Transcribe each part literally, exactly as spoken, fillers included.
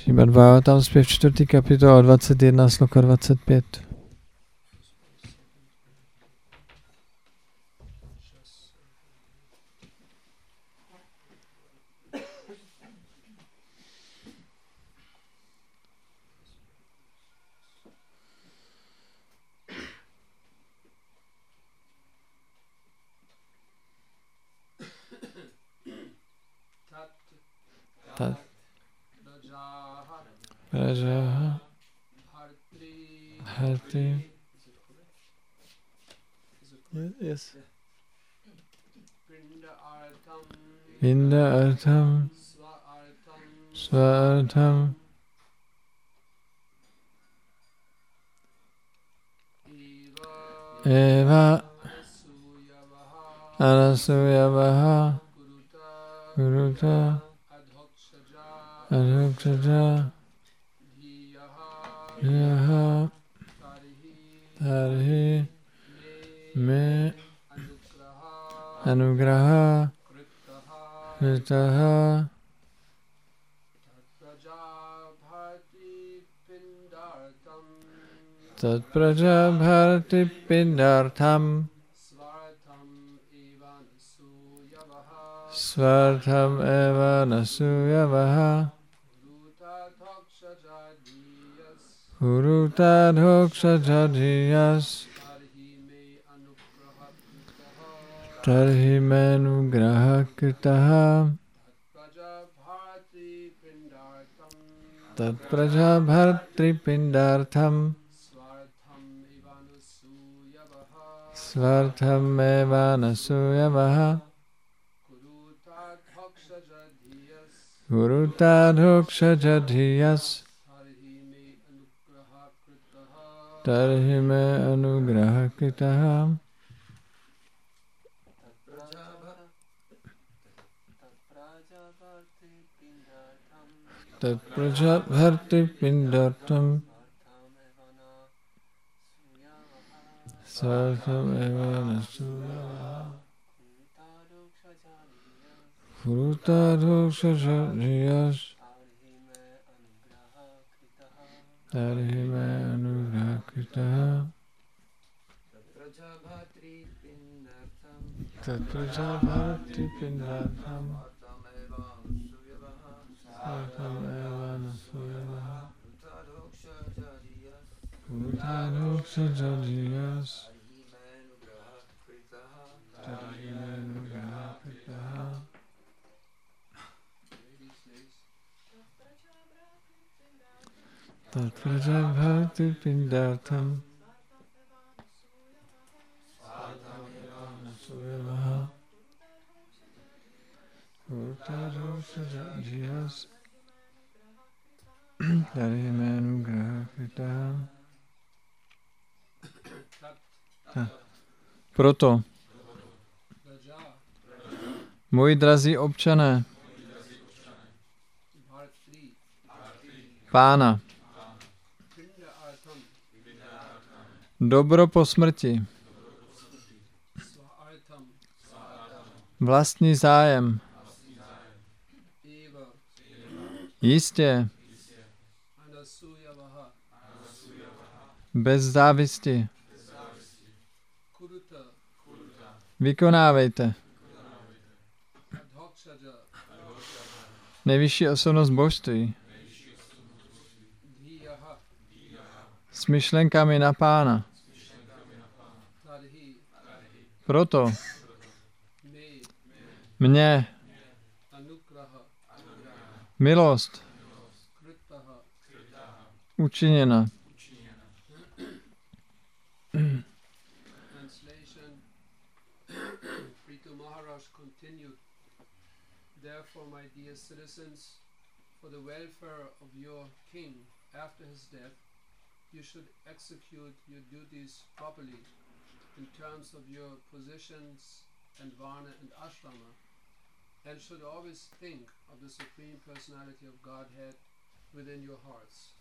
Šrímad Bhagavatam, zpěv čtvrtý kapitola, dvacet jedna, sloka dvacet pět. Tat Prajaha Bharti Yes Pinda Artham Sva Artham Eva Anasuyavaha Guruta Adhoksaja Yaha Tarhi Me Anugraha Kritaha Tat Praja Bharti Pindartham Svartham Eva Nasuyavaha Guruta Dhokshajadhiyas Tarhi Menu Graha Kritaha Tat Praja Bharti Pindartham Svartham Eva Nasuyavaha Guruta Dhokshajadhiyas Tarhi Me Anugraha Kritaha Tat Praja Bharti Pindartham Svartham Eva Nasuyavaha Guruta Dhokshajadhiyas Tarhi Me Anugraha Kritaha Tat Praja Bharti Pindartham Svartham Eva Nasuyavaha Guruta Dhokshajadhiyas Tarhi Me Anugraha Kritaha Tat Praja Bharti Pindartham Svartham Eva Nasuyavaha Guruta Dhokshajadhiyas Tarhi Me Anugraha Kritaha. Proto, moji drazí občané, Pána, dobro po smrti, vlastní zájem, jistě, bez závisti, vykonávejte. Nejvyšší osobnost božství s myšlenkami na Pána. Proto mě milost učiněna. Therefore, my dear citizens, for the welfare of your king after his death, you should execute your duties properly in terms of your positions and varna and ashrama, and should always think of the Supreme Personality of Godhead within your hearts.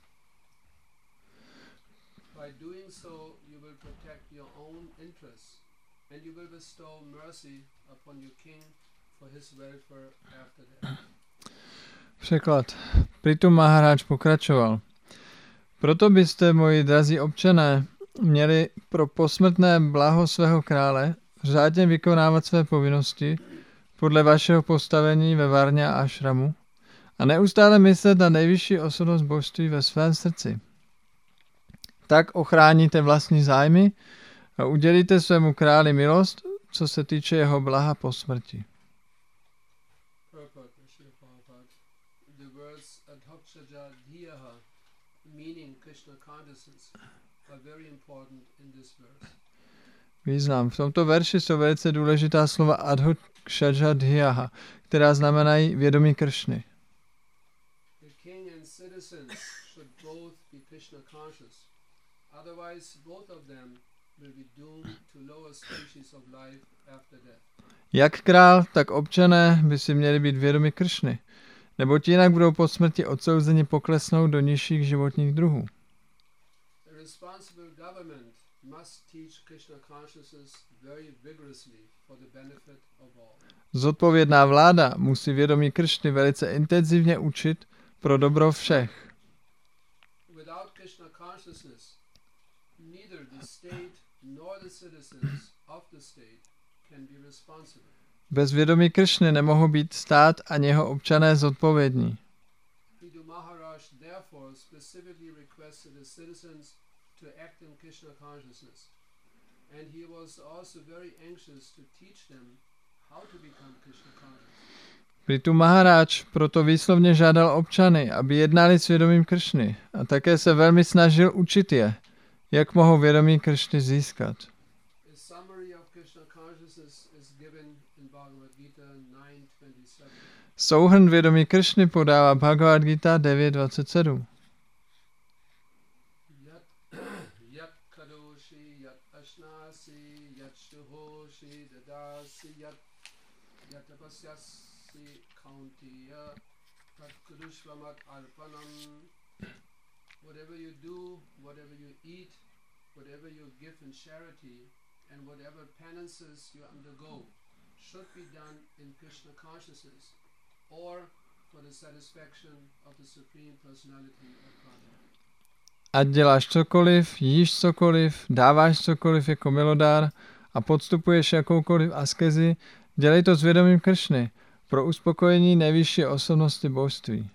By doing so, you will protect your own interests, and you will bestow mercy upon your king for his welfare after death. Překlad. Pritu Maharaj pokračoval. Proto byste, moji drazí občané, měli pro posmrtné blaho svého krále řádně vykonávat své povinnosti podle vašeho postavení ve Varně a Ashramu a neustále myslet na nejvyšší osobnost božství ve svém srdci. Tak ochráníte vlastní zájmy a udělíte svému králi milost, co se týče jeho blaha po smrti. Význam. V tomto verši jsou velice důležitá slova adhokshajadhyaha, která znamenají vědomí Kršny. Jak král, tak občané by si měli být vědomi Kršny, neboť jinak budou po smrti odsouzeni poklesnout do nižších životních druhů. Zodpovědná vláda musí vědomí Kršny velice intenzivně učit pro dobro všech. Bez vědomí Kršny nemohou být stát ani jeho občané zodpovědní. Pritu Maharaj proto výslovně žádal občany, aby jednali s vědomím Kršny a také se velmi snažil učit je, jak mohou vědomí Kršny získat. Souhrn vědomí Kršny podává Bhagavad Gita devět dvacet sedm. Whatever you do, whatever you eat, whatever you give in charity, and whatever penances you undergo should be done in Krishna consciousness or for the satisfaction of the Supreme Personality of Godhead. Ať děláš cokoliv, jíš cokoliv, dáváš cokoliv jako milodár a podstupuješ jakoukoliv askezi, dělej to s vědomím Kršny pro uspokojení nejvyšší osobnosti božství.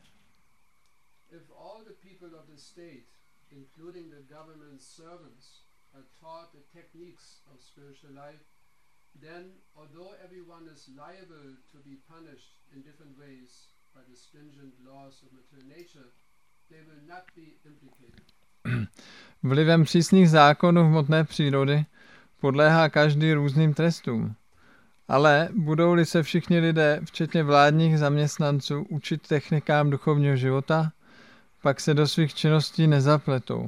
Then, although everyone is liable to be punished in different ways by the stringent laws of material nature, they will not be implicated. Vlivem přísných zákonů hmotné přírody podléhá každý různým trestům. Ale budou-li se všichni lidé, včetně vládních zaměstnanců, učit technikám duchovního života, pak se do svých činností nezapletou.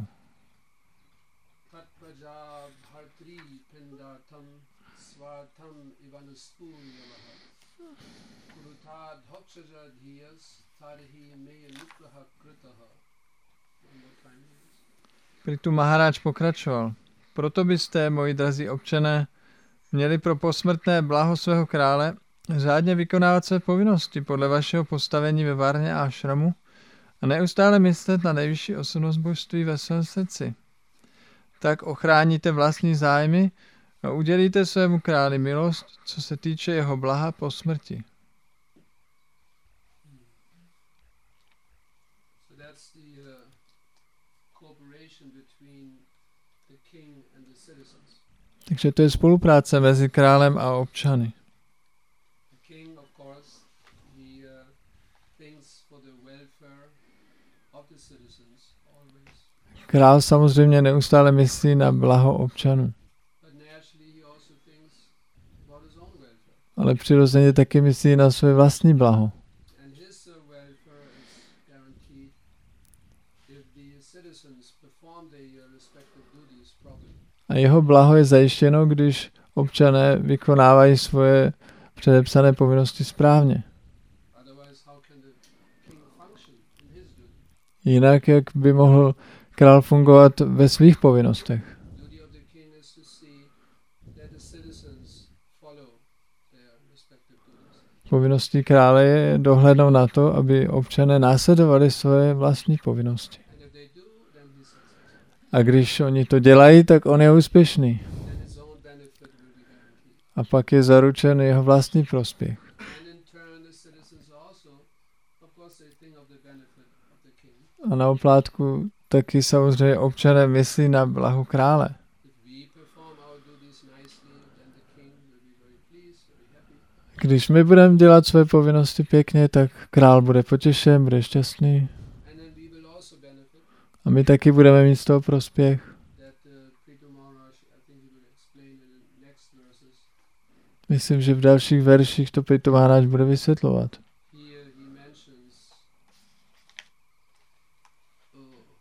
Pritu Maharaj pokračoval. Proto byste, moji drazí občané, měli pro posmrtné blaho svého krále řádně vykonávat své povinnosti podle vašeho postavení ve Varně a Ashramu a neustále myslet na nejvyšší osobnost božství ve svém srdci. Tak ochráníte vlastní zájmy a udělíte svému králi milost, co se týče jeho blaha po smrti. Takže to je spolupráce mezi králem a občany. Král samozřejmě neustále myslí na blaho občanů. Ale přirozeně taky myslí na své vlastní blaho. A jeho blaho je zajištěno, když občané vykonávají svoje předepsané povinnosti správně. Jinak, jak by mohl král fungovat ve svých povinnostech? Povinností krále je dohlédnout na to, aby občané následovali svoje vlastní povinnosti. And if they do, then he's successful. A když oni to dělají, tak on je úspěšný. Then his own benefit will be guaranteed. A pak je zaručen jeho vlastní prospěch. And in turn, the citizens also, of course, they think of the benefit of the king. A na oplátku taky samozřejmě občané myslí na blaho krále. If we perform our duties nicely, then the king will be very pleased, very happy. Když my budeme dělat své povinnosti pěkně, tak král bude potěšen, bude šťastný. And then we will also benefit. A my taky budeme mít z toho prospěch. That uh, Prithu Maharaj, I think he will explain in the next verses. Myslím, že v dalších verších to Prithu Maharaj bude vysvětlovat. Here he mentions, oh,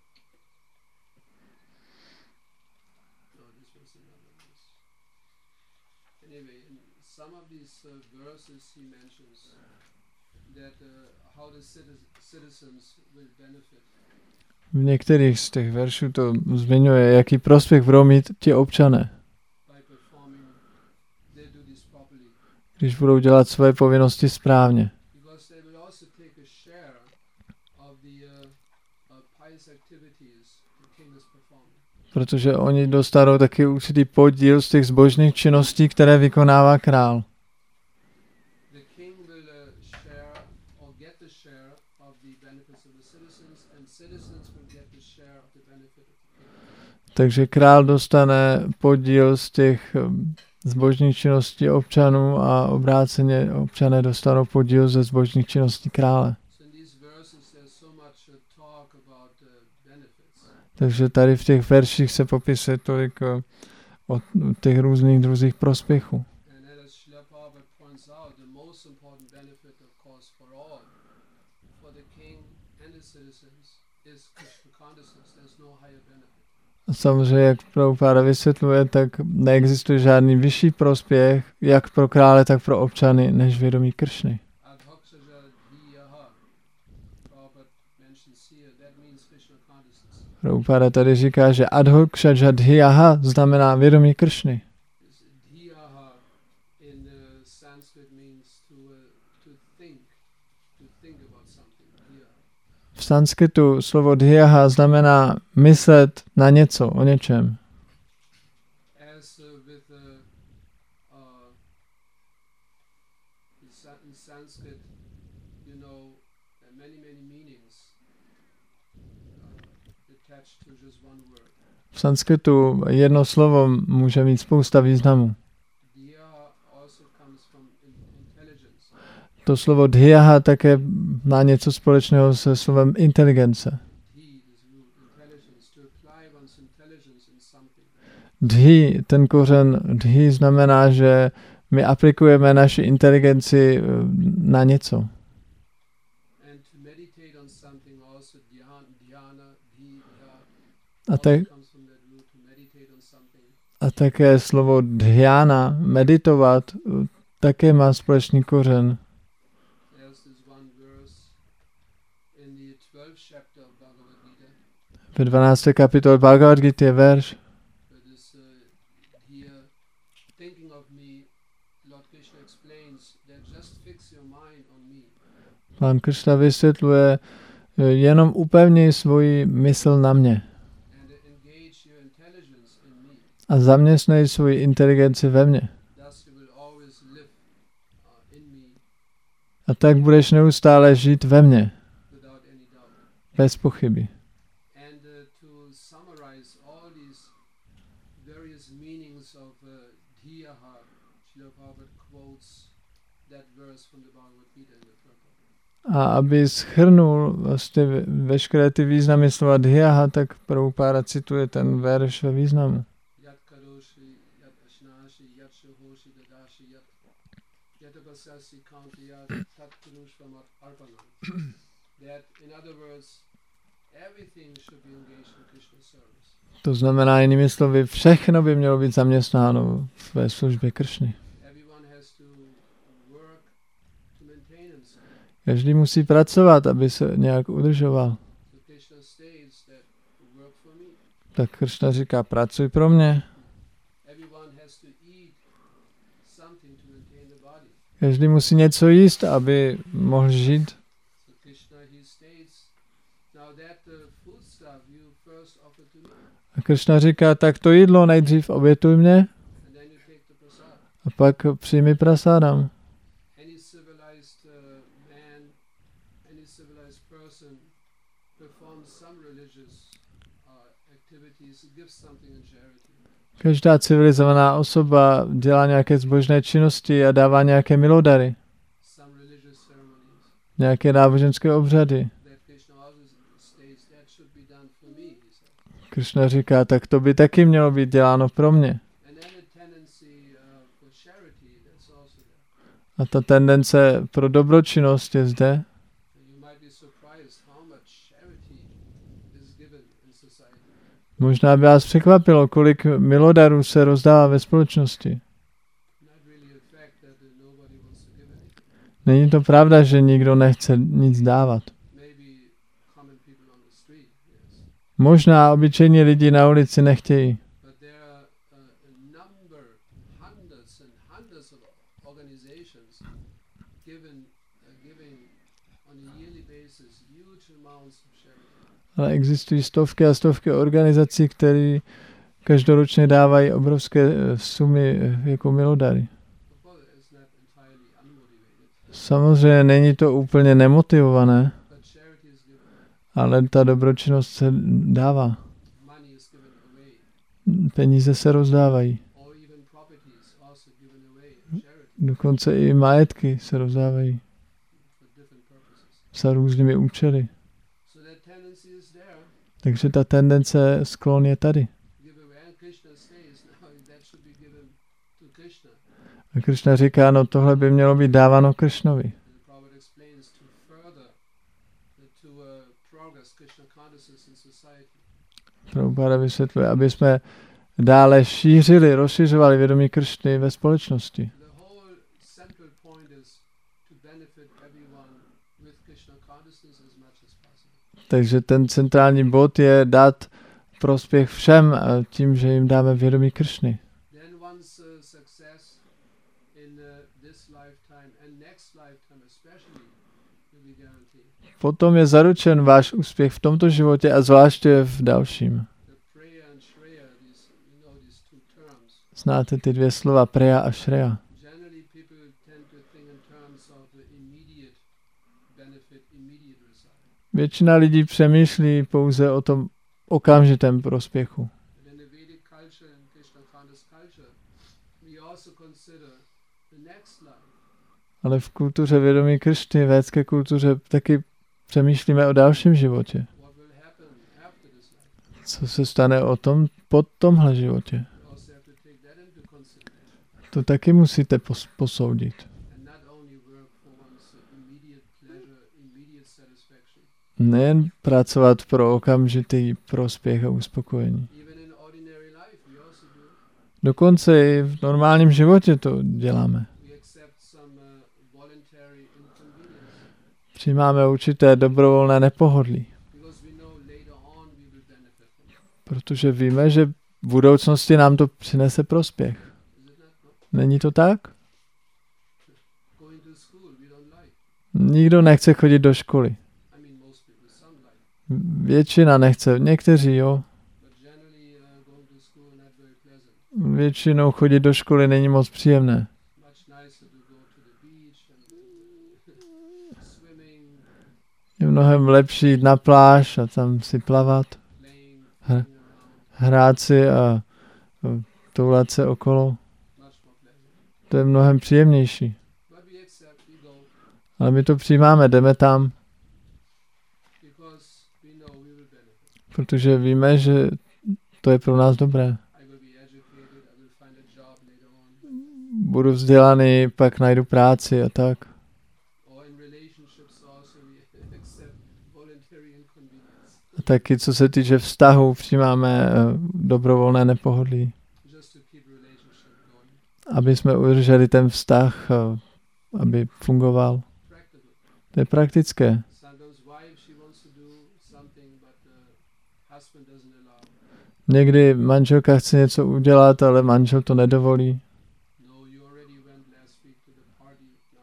no, this was another verse. Anyway, in some of these uh, verses he mentions that uh, how the citi- citizens will benefit. V některých z těch veršů to zmiňuje, jaký prospěch budou mít ti občané, By performing their duties properly, když budou dělat své povinnosti správně. because they will also take a share of the uh, uh, pious activities the king is performing. Protože oni dostanou taky určitý podíl z těch zbožných činností, které vykonává král. The king will uh, share or get the share of the benefits of the citizens, and citizens will get the share of the benefit of the king. Takže král dostane podíl z těch um, zbožných činností občanů a obráceně občané dostanou podíl ze zbožných činností krále. So in these verses there's so much uh, talk about uh, benefits. Takže tady v těch verších se popisuje tolik o, o těch různých druzích prospěchů. And as Srila Prabhupada points out, the most important benefit, of course, for all, for the king and the citizens, is Krishna consciousness. There's no higher benefit. A samozřejmě, jak Prabhupada vysvětluje, tak neexistuje žádný vyšší prospěch, jak pro krále, tak pro občany, než vědomí Kršny. Adhokshaja dhiyaha, Prabhupada mentions here, that means Krishna consciousness. Prabhupada tady říká, že adhokshajadhyaha znamená vědomí Kršny. This dhiyaha in uh, Sanskrit means to uh, to think, to think about something. Dhiyaha. V sanskritu slovo dhyaha znamená myslet na něco, o něčem. As uh, with uh, uh, in, Sa- in Sanskrit, you know, there are many many meanings uh, attached to just one word. V sanskritu jedno slovo může mít spousta významů. Dhiya also comes from in- intelligence. To slovo dhyaha také má něco společného se slovem inteligence. Dhi is root, intelligence, to apply one's intelligence in something. Dhi, ten kořen dhi znamená, že my aplikujeme naši inteligenci eh, na něco. And to meditate on something also dhyan, dhyana, dhi, dha, A, te, also comes from that root, to meditate on something. a také slovo dhyana, meditovat, eh, také má společný kořen. There's this one verse in the twelfth chapter of Bhagavad Gita, Ve dvanácté kapitole Bhagavad Gita je verš, where this uh, here, thinking of me, Lord Krishna explains that just fix your mind on me. pán Kršna vysvětluje, eh, jenom upevni svoji mysl na mě And uh, engage your intelligence in me. a zaměstnej svoji inteligenci ve mně. Thus you will always live uh, in me A tak budeš neustále žít ve mně, without any doubt. bez pochyby. And uh, to summarize all these various meanings of uh, dhiyaha, Srila Prabhupada quotes that verse from the Bhagavad Gita in the purport. A aby schrnul vlastně ve- veškeré ty významy slova dhyaha, tak Prabhupada cituje ten verš ve významu. Yat karoshi, yat ashnashi, yat shohoshi, dadashi, yat yatabasasi kauntiyat, tat kurushvam arpanam. That, in other words, everything should be engaged in Krishna's service. To znamená jinými slovy, všechno by mělo být zaměstnáno ve službě Kršny. Everyone has to work to maintain himself. Každý musí pracovat, aby se nějak udržoval. So Krishna states that work for me. Tak Kršna říká, pracuj pro mě. Everyone has to eat something to maintain the body. Každý musí něco jíst, aby mohl žít. So Krishna, he states, now that uh, food stuff you first offer to me, A Krishna říká, tak to jídlo nejdřív obětuj mě and then you take the prasad. a pak přijmi prasádam. Any civilized uh, man, any civilized person performs some religious uh, activities, gives something in charity. Každá civilizovaná osoba dělá nějaké zbožné činnosti a dává nějaké milodary, Some religious ceremonies. nějaké náboženské obřady. That Krishna also states that should be done for me, he said. Krishna říká, tak to by taky mělo být děláno pro mě. And then a tendency uh, for charity, that's also there. A ta tendence pro dobročinnost je zde. You might be surprised how much charity is given in society. Možná by vás překvapilo, kolik milodarů se rozdává ve společnosti. Not really a fact that uh, nobody wants to give anything. Není to pravda, že nikdo nechce nic dávat. Maybe common people on the street, yes. Možná obyčejní lidi na ulici nechtějí, But there are uh, a number, hundreds and hundreds of organizations given, uh, giving on a yearly basis huge amounts of charity. ale existují stovky a stovky organizací, které každoročně dávají obrovské eh, sumy eh, jako milodary. Of course, it's not entirely unmotivated, Samozřejmě není to úplně nemotivované, but charity is given. ale ta dobročinnost se dává. Money is given away, Peníze se rozdávají. or even properties also given away in charity Dokonce i majetky se rozdávají for different purposes. za různými účely. So that tendency is there. Takže ta tendence, sklon je tady. Give away, and Krishna says now that should be given to Krishna. A Krishna říká, no tohle by mělo být dáváno Krishnovi. And Prabhupada explains to further uh, to uh, progress Krishna consciousness in society. Prabhupada vysvětluje, aby jsme dále šířili, rozšiřovali vědomí Krishny ve společnosti. The whole central point is to benefit everyone with Krishna consciousness as much as possible. Takže ten centrální bod je dát prospěch všem eh, tím, že jim dáme vědomí Krishny. Then one's uh, success in uh, this lifetime and next lifetime especially will be guaranteed. Potom je zaručen váš úspěch v tomto životě a zvláště v dalším. The prayer and shreya, these, you know, these two terms. Znáte ty dvě slova, preja a šreja. Generally, people tend to think in terms of the immediate benefit, immediate result. Většina lidí přemýšlí pouze o tom okamžitém prospěchu. But in the Vedic culture and Krishna conscious culture, we also consider the next life. Ale v kultuře vědomí Krishny, védské kultuře, taky přemýšlíme o dalším životě. What will happen after this life? Co se stane o tom po tomhle životě? You also have to take that into consideration To taky musíte pos- posoudit. and not only work for one's uh, immediate pleasure, immediate satisfaction. Nejen pracovat pro okamžitý prospěch a uspokojení. Even in ordinary life, we also do it. Dokonce i v normálním životě to děláme. We accept some uh, voluntary inconvenience Přijímáme určité dobrovolné nepohodlí, because we know later on we will benefit from it. protože víme, že v budoucnosti nám to přinese prospěch. Is it not? No? Není to tak? Going to school, we don't like. Nikdo nechce chodit do školy. I mean, most people, some like. Většina nechce, někteří jo. But generally, uh, going to school not very pleasant. Většinou chodit do školy není moc příjemné. Much nicer to go to the beach and uh, swimming, Je mnohem lepší jít na pláž a tam si plavat, playing, Huh? fooling around. hrát si a a toulat se okolo. Much more pleasant. To je mnohem příjemnější. But we accept, we go Ale my to přijímáme, jdeme tam, because we know we will benefit. protože víme, že to je pro nás dobré. I will be educated, I will find a job later on. Budu vzdělaný, pak najdu práci a tak. Or in relationships also we accept voluntary inconvenience A taky co se týče vztahu, přijímáme eh, dobrovolné nepohodlí, just to keep relationship going. aby jsme udrželi ten vztah, eh, aby fungoval. Practical. To je praktické. Sometimes wife, she wants to do something, but the husband doesn't allow. Někdy manželka chce něco udělat, ale manžel to nedovolí. No, you already went last week to the party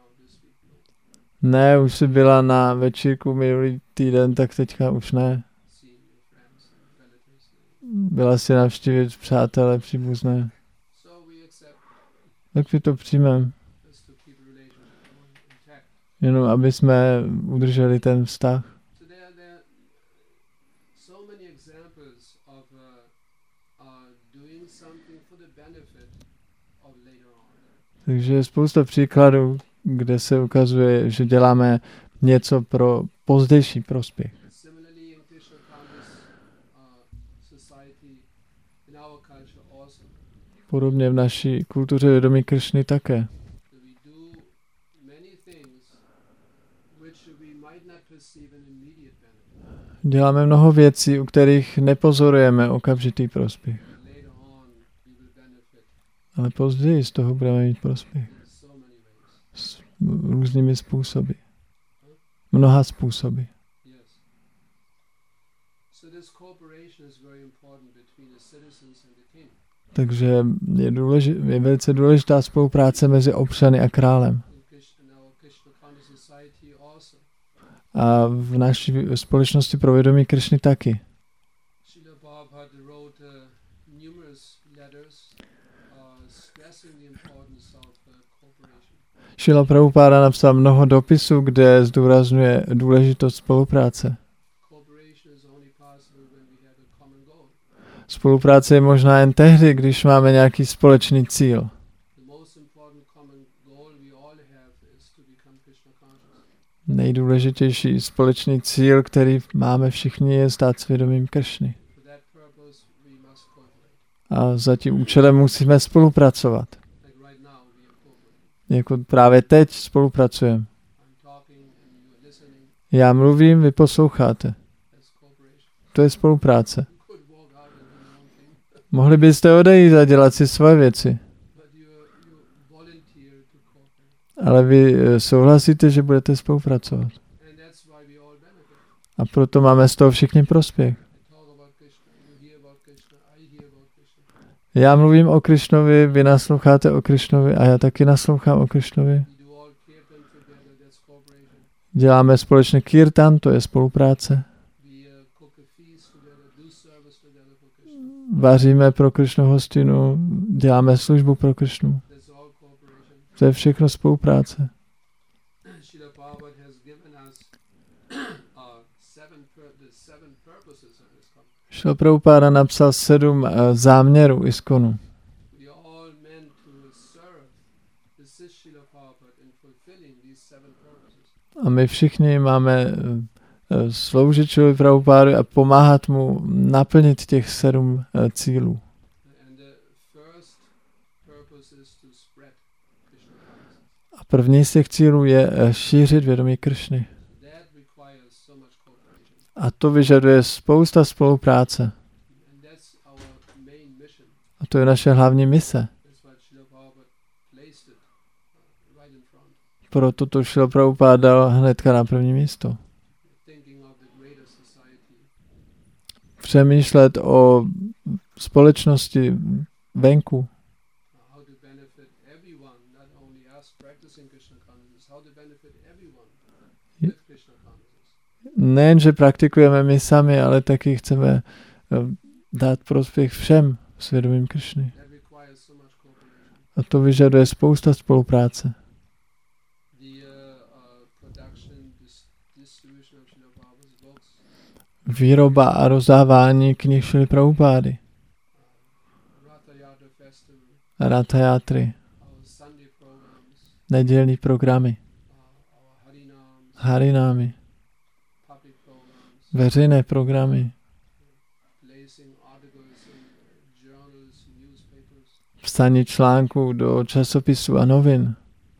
Ne, už jsi byla na večírku minulý týden, tak teďka už ne. seeing your friends and relatives. Byla si navštívit přátelé příbuzné. So we accept Tak my to přijmeme. just to keep the relationship going intact. Jenom aby jsme udrželi ten vztah. So there, there are so many examples of uh, uh, doing something for the benefit of later on. Takže je spousta příkladů, kde se ukazuje, že děláme něco pro pozdější prospěch. Similarly, in Krishna conscious uh, society, in our culture also, Podobně v naší kultuře vědomí Krišny také. that we do many things which we might not perceive an immediate benefit. Děláme mnoho věcí, u kterých nepozorujeme okamžitý prospěch. But later on, we will benefit Ale později z toho budeme mít prospěch. in so many ways. S různými způsoby. Mnoha způsoby. Yes. So this cooperation is very important between the citizens and the king. Takže je, důleži- je velice důležitá spolupráce mezi občany a králem. In, Krishna, in our Krishna conscious society also. A v naší společnosti pro vědomí Krišny taky. Srila Prabhupada wrote uh, numerous letters uh, stressing the importance of uh, cooperation. Šrila Prabhupáda napsal mnoho dopisů, kde zdůrazňuje důležitost spolupráce. Cooperation is only possible when we have a common goal. Spolupráce je možná jen tehdy, když máme nějaký společný cíl. The most important common goal we all have is to become Krishna conscious. Nejdůležitější společný cíl, který máme všichni, je stát svědomím Krišny. For that purpose, we must cooperate. A za tím účelem musíme spolupracovat. Like right now, we are cooperating. Jako právě teď spolupracujeme. I'm talking and you are listening. Já mluvím, vy posloucháte. That's cooperation. To je spolupráce. You could walk out and do your own thing, Mohli byste odejít a dělat si svoje věci, but you you volunteer to cooperate, ale vy eh, souhlasíte, že budete spolupracovat. and that's why we all benefit. A proto máme z toho všichni prospěch. I talk about Krishna, you hear about Krishna, I hear about Krishna. Já mluvím o Krišnovi, vy nasloucháte o Krišnovi a já taky naslouchám o Krišnovi. We do all kirtan together, that's cooperation. Děláme společně kirtan, to je spolupráce. We uh, cook a feast together, do service together for Krishna. Vaříme pro Krišnu hostinu, děláme službu pro Krišnu. That's all cooperation. To je všechno spolupráce. Srila Prabhupada has given us uh, seven pur- the seven purposes of this company. Šrila Prabhupáda napsal sedm eh, záměrů Iskonu. We are all meant to serve the Srila Prabhupada in fulfilling these seven purposes. A my všichni máme eh, sloužit Šrilovi Prabhupádovi a pomáhat mu naplnit těch sedm eh, cílů. And the first purpose is to spread Krishna consciousness. A první z těch cílů je eh, šířit vědomí Krišny. That requires so much cooperation. A to vyžaduje spousta spolupráce. And that's our main mission. A to je naše hlavní mise. That's why Srila Prabhupada placed it uh, right in front. Proto to Šrila Prabhupáda dal hnedka na první místo. Thinking of the greater society. Přemýšlet o společnosti venku. Uh, how to benefit everyone, not only us practicing Krishna consciousness, how to benefit everyone with Krishna consciousness. Nejen, že praktikujeme my sami, ale taky chceme eh, dát prospěch všem svědomím Krišny. That requires so much cooperation. A to vyžaduje spousta spolupráce. The uh, uh, production, dis- distribution of Srila Prabhupada's books, Výroba a rozdávání knih Šrily Prabhupády. uh, Ratha Yatra Festival, Ratha Yatry, our Sunday programs, nedělní programy, uh, our Harinams, harinámy, public programs, veřejné programy, placing articles in uh, journals, newspapers, psaní článků do časopisů a novin, uh,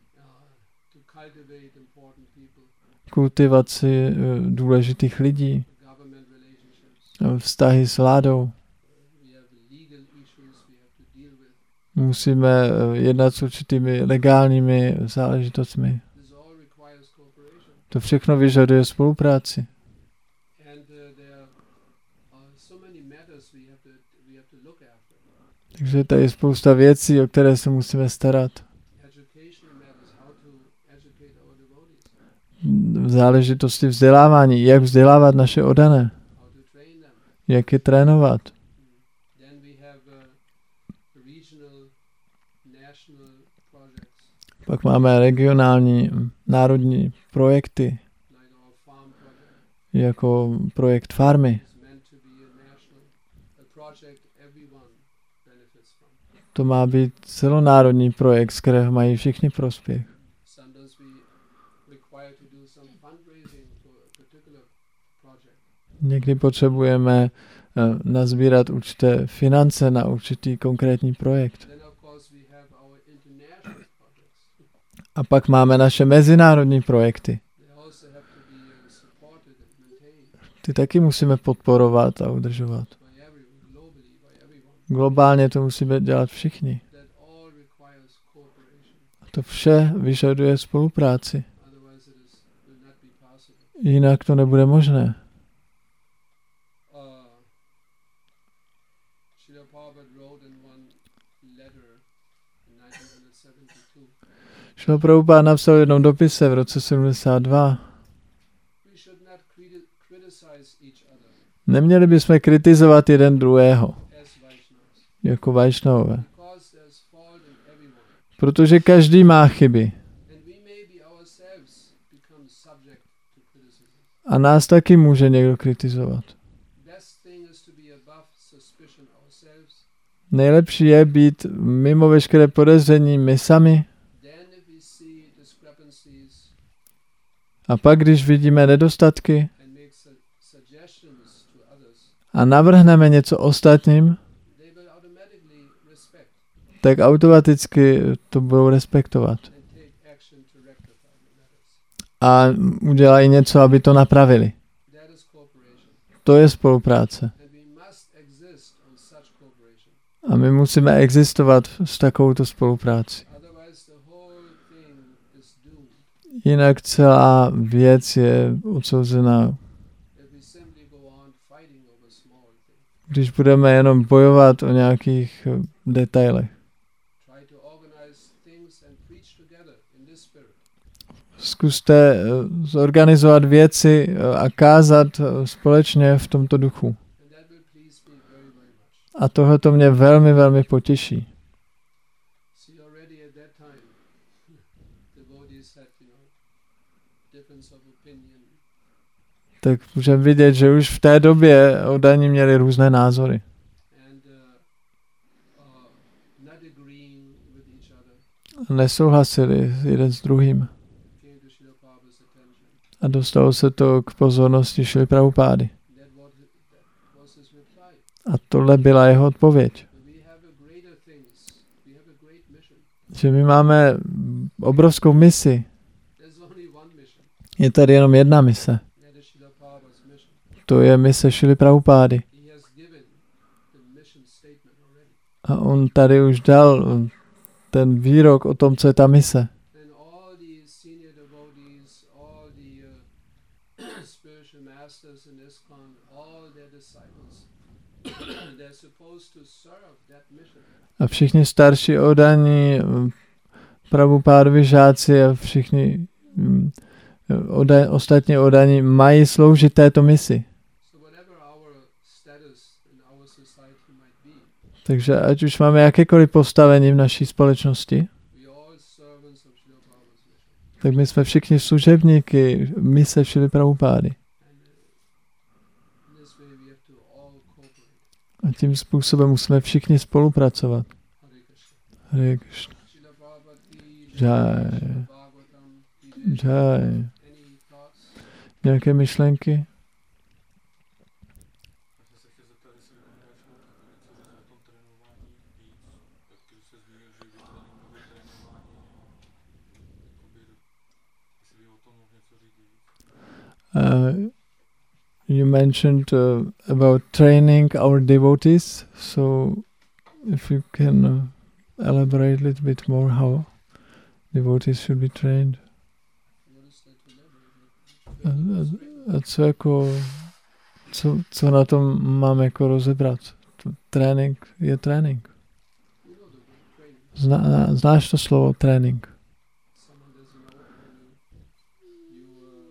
to cultivate important people, kultivaci eh, důležitých lidí, government relationships. eh, vztahy s vládou. We have legal issues we have to deal with. Musíme eh, jednat s určitými legálními záležitostmi. This all requires cooperation. To všechno vyžaduje spolupráci. And uh, there are uh, so many matters we have to we have to look after. Takže tady je spousta věcí, o které se musíme starat. Education matters, how to educate our devotees. v záležitosti vzdělávání, jak vzdělávat naše oddané, how to train them. jak je trénovat. Then we have uh, regional, national projects Pak máme regionální, národní projekty, like our farm project. jako projekt farmy. It's meant to be a national, a project everyone benefits from. To má být celonárodní projekt, z kterého mají všichni prospěch. Sometimes we require to do some fundraising for a particular project. Někdy potřebujeme uh, nazbírat určité finance na určitý konkrétní projekt. Then of course we have our international projects. A pak máme naše mezinárodní projekty. They also have to be uh, supported and maintained Ty taky musíme podporovat a udržovat. by everyone, globally by everyone. Globálně to musíme dělat všichni. That all requires cooperation. A to vše vyžaduje spolupráci. Otherwise it is, will not be possible. Jinak to nebude možné. Uh, Srila Prabhupada wrote in one letter in nineteen seventy-two, Šrila Prabhupád napsal v jednom dopise v roce sedmdesát dva. we should not criti- criticize each other Neměli bychom kritizovat jeden druhého, as Vaishnavas, jako Vajšnavové. because there's fault in everyone, Protože každý má chyby. and we maybe ourselves become subject to criticism. A nás taky může někdo kritizovat. Best thing is to be above suspicion ourselves. Nejlepší je být mimo veškeré podezření my sami. Then if we see discrepancies A pak, když vidíme nedostatky and make su- suggestions to others, a navrhneme něco ostatním, they will automatically respect tak automaticky to budou respektovat. and take action to rectify the matters. A udělají něco, aby to napravili. That is cooperation. To je spolupráce. And we must exist on such cooperation. A my musíme existovat s takovouto spolupráci. Otherwise the whole thing is doomed. Jinak celá věc je odsouzena. If we simply go on fighting over small things. Když budeme jenom bojovat o nějakých eh, detailech. Try to organize things and preach together in this spirit. Zkuste eh, zorganizovat věci eh, a kázat eh, společně v tomto duchu. And that will please me very, very much. A tohle to mě velmi, velmi potěší. See, already at that time, devotees had, you know, difference of opinion. Tak můžeme vidět, že už v té době oddaní měli různé názory. And uh, uh, not agreeing with each other. A nesouhlasili jeden s druhým. Came to Srila Prabhupada's attention. A dostalo se to k pozornosti Šrily Prabhupády. That was, that was his reply. A tohle byla jeho odpověď. We have a greater things. We have a great mission. Že my máme obrovskou misi. There's only one mission. Je tady jenom jedna mise. That is Srila Prabhupada's mission. To je mise Šrily Prabhupády. He has given the mission statement already. A on tady už dal ten výrok o tom, co je ta mise. And all the senior devotees, all the uh, spiritual masters in ISKCON, all their disciples, they're supposed to serve that mission. A všichni starší oddaní, Prabhupádovi žáci a všichni mm, oda, ostatní oddaní mají sloužit této misi. So whatever our status in our society might be, Takže ať už máme jakékoliv postavení v naší společnosti, we all servants of Srila Prabhupada's mission. tak my jsme všichni služebníky mise Šrily Prabhupády. And uh, in this way we have to all cooperate. A tím způsobem musíme všichni spolupracovat. Hare Krishna. Hare Krishna. Srila Prabhupada ki Jai. Srila Bhagavatam ki jai. Jai. Any thoughts? Nějaké myšlenky? Já se chtěl zeptat, jestli bychom mohli něco říct o tom trénování víc, jak ty se zmínil, že vytréninkový trénování, jakoby, jestli by o tom mohl něco říct víc. Uh, you mentioned uh, about training our devotees, so if you can uh, elaborate a little bit more how devotees should be trained. What is that to elaborate? A, a, a co jako, co, co na tom mám jako rozebrat? To trénink je trénink. You know the word training. Zna, znáš to slovo trénink? Someone doesn't know, you, you uh,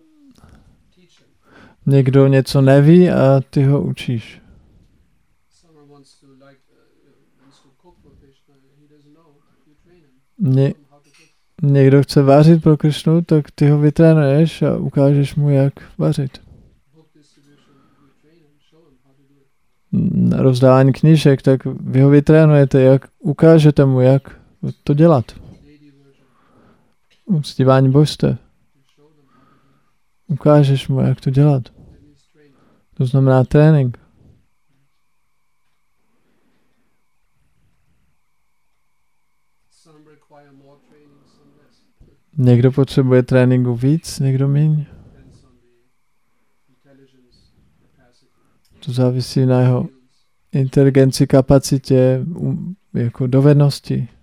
Někdo něco neví a ty ho učíš. Someone wants to like uh, wants to cook for Krishna, he doesn't know. You train him. Ně, Show him how to cook. někdo chce vařit pro Krišnu, tak ty ho vytrénuješ a ukážeš mu, jak vařit. Book distribution, you train him. Show him how to do it. Na rozdávání knížek, tak vy ho vytrénujete, jak ukážete mu, jak to dělat. Lady version, Uctívání božstev. you show them how to do it. Ukážeš mu, jak to dělat. That means training. To znamená trénink. Some require more training, some less. Někdo potřebuje tréninku víc, někdo méně. Depends on the intelligence capacity. To závisí na jeho skills. inteligenci, kapacitě, um, jako dovednosti. If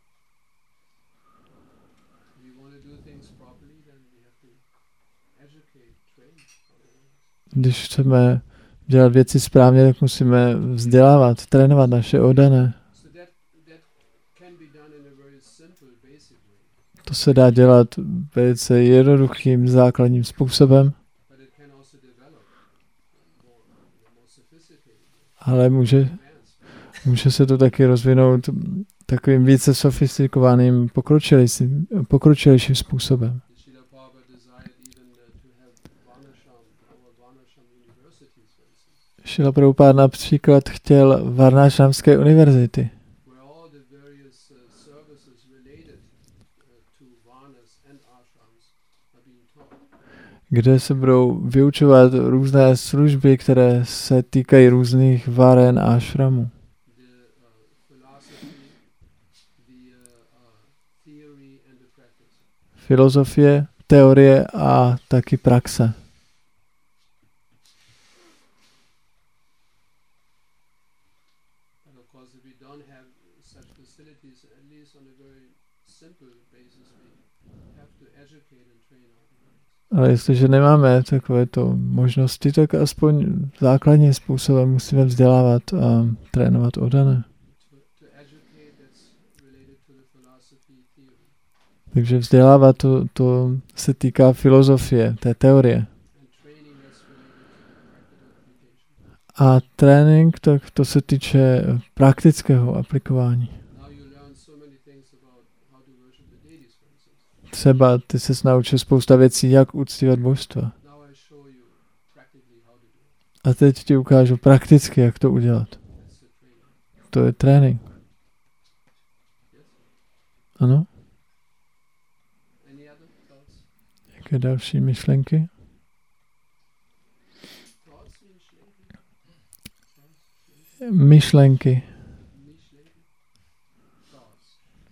you want to do things properly, then we have to educate, train others. Když chceme dělat věci správně, tak musíme vzdělávat, trénovat naše oddané. So that that can be done in a very simple, basic way, To se dá dělat velice jednoduchým, základním způsobem, but it can also develop more, more sophisticated, ale může, advanced. může se to taky rozvinout takovým více sofistikovaným, pokročilejším, pokročilejším způsobem. Srila Prabhupada desired even uh, to have Varnashram, our Varnashram universities, for instance, Šrila Prabhupáda například chtěl Varnášramské univerzity, where all the various uh, services related uh, to Varnas and ashrams are being taught. kde se budou vyučovat různé služby, které se týkají různých váren a ashramů. The uh, philosophy, the uh, uh, theory, and the practice. Filozofie, teorie a taky praxe. And of course, if we don't have such facilities, at least on a very simple basis, we have to educate and train our devotees. Ale jestliže nemáme takovéto možnosti, tak aspoň základním způsobem musíme vzdělávat a trénovat oddané. To, to educate, that's related to the philosophy theory. Takže vzdělávat to, to se týká filozofie, té teorie. And training, that's related to the practical application. A trénink, tak to se týče praktického aplikování. Now you learn so many things about how to worship the deities, for instance. Třeba ty se naučil spousta věcí, jak uctívat božstva. Now I show you practically how to do it. A teď ti ukážu prakticky, jak to udělat. That's the training. To je trénink. Yes? Ano? Any other thoughts? Jaké další myšlenky? Thoughts, Mishlenki? Myšlenky. Mishlenki? Thoughts.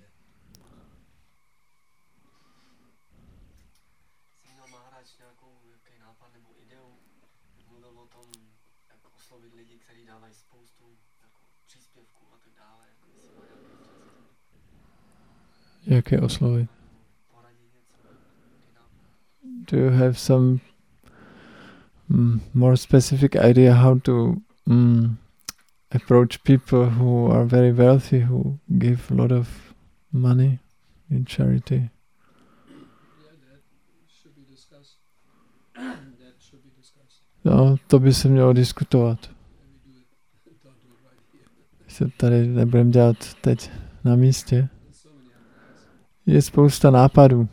Měl Maharaj nějakou jaký nápad nebo ideu, mluvil o tom, jak oslovit lidi, kteří dávají spoustu jako příspěvků a tak dále, jako jestli má nějaký přesný Jaké oslovy? poradit něco, nějaký nápad. Do you have some mm, more specific idea how to mm, approach people who are very wealthy, who give a lot of money in charity? Yeah, that should be discussed. That should be discussed. No, to by se mělo diskutovat. And we do it. Don't do it right here. Se tady nebudeme dělat teď na místě. There's so many ideas. Je spousta nápadů.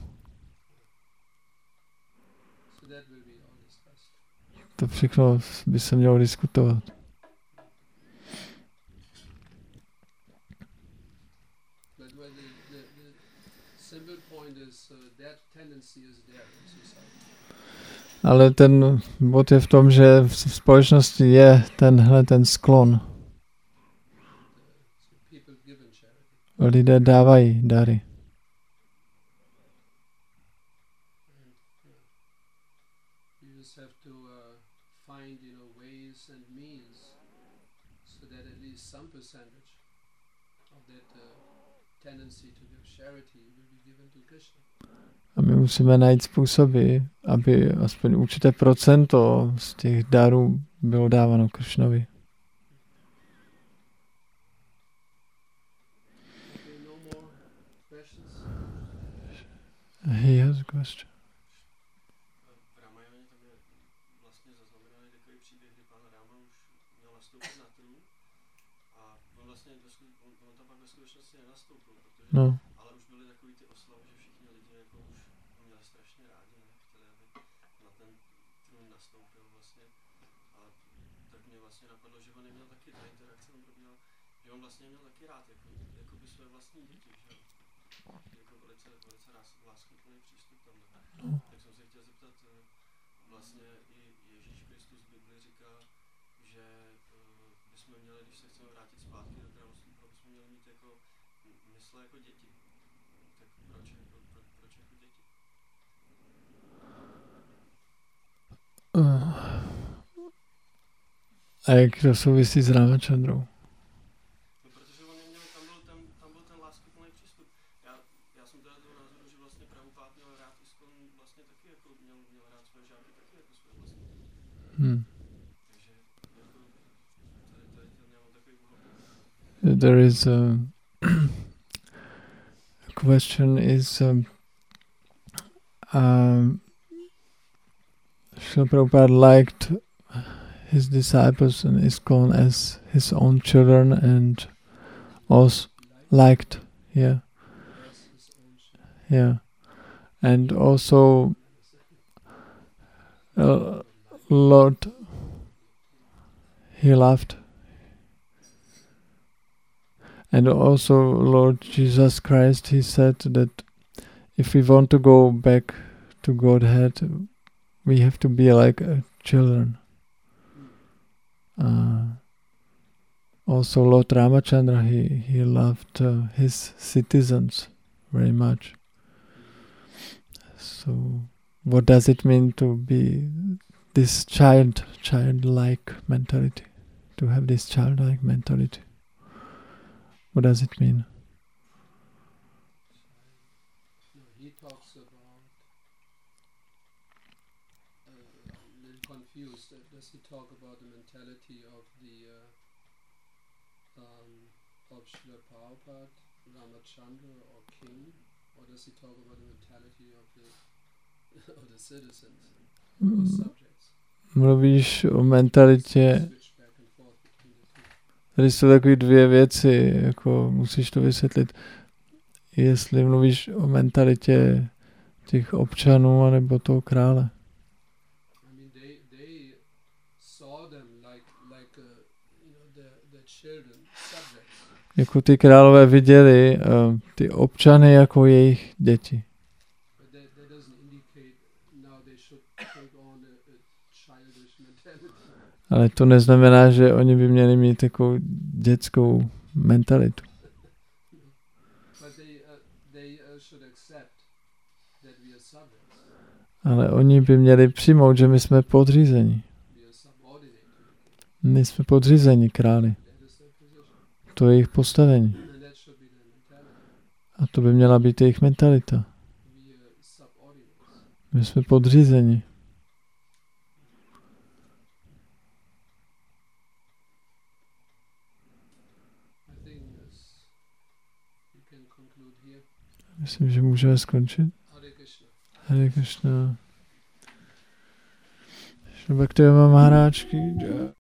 So that will be all discussed. To všechno by se mělo diskutovat. But well, the, the, the simple point is uh, that tendency is there in society. Ale ten bod je v tom, že v společnosti je tenhle ten sklon. Uh, so people give in charity. Lidé dávají dary. And, uh, you just have to uh, find, you know, ways and means so that at least some percentage of that uh, tendency to give charity will be given to Krishna. A my musíme najít způsoby, aby aspoň určité procento z těch darů bylo dáváno Kršnovi. Okay, no more questions? He has a question. V Ramajaně tam je vlastně zaznamenáno vlastně ve sku- on, on tam pak ve skutečnosti nenastoupil, protože, No. ale už byly takový ty oslavy, že všichni lidi jako už ho měli strašně rádi, ne? Chtěli, aby na ten trůn nastoupil vlastně, ale tak mě vlastně napadlo, že on neměl taky ta interakce, on probíhal, že on vlastně měl taky rád jako, jako by své vlastní děti, že jo? Jako velice, velice láskyplný přístup tam. No. Tak jsem se chtěl zeptat, eh, vlastně i Ježíš Kristus v Bibli říká, že uh, bychom měli, když se chceme vrátit zpátky do království, bychom měli mít jako m- mysle jako děti. Tak proč, jako, pro, proč jako děti? Uh. A jak to souvisí s Ramachandrou? No, protože on neměl, tam byl ten, tam byl ten láskyplný přístup. Já, já jsem teda toho názoru, že vlastně Prabhupád měl rád Iskon vlastně taky jako, měl, měl rád své žáky taky jako své vlastní děti. Hmm. Takže jako, tady, tady to měl takový úhol. There is a, a question is um, um, Srila Prabhupada liked his disciples in ISKCON as his own children and also liked, yeah, yeah, and also uh, Lord, he loved, and also Lord Jesus Christ, he said that if we want to go back to Godhead, we have to be like uh, children. Uh, also Lord Ramachandra, he, he loved uh, his citizens very much. So what does it mean to be this child, childlike mentality? To have this childlike mentality? What does it mean? No, he talks about uh, a little confused. Uh, Does he talk about the mentality of the uh, um, of Srila Prabhupada, Ramachandra, or king, or does he talk about the mentality of the of the citizens or subjects? Mluvíš o mentalitě, Switch back and forth between the two. tady jsou takové dvě věci, jako musíš to vysvětlit. Jestli mluvíš o mentalitě těch občanů, anebo toho krále. I mean, they they saw them like like uh, you know the the children subjects. Jako ty králové viděli uh, ty občany jako jejich děti. But that, that doesn't indicate now they should take on a, a childish mentality. Ale to neznamená, že oni by měli mít takovou dětskou mentalitu. But they uh, they uh, should accept that we are subjects. Ale oni by měli přijmout, že my jsme podřízeni. We are subordinate to the king. My jsme podřízeni králi. That is their position. To je jejich postavení. And that should be their mentality. A to by měla být jejich mentalita. We are subordinates. My jsme podřízeni. I think this, we can conclude here. Myslím, že můžeme skončit. Hare Krishna. Hare Krishna. Shri Bhakti Maharaj ki jai.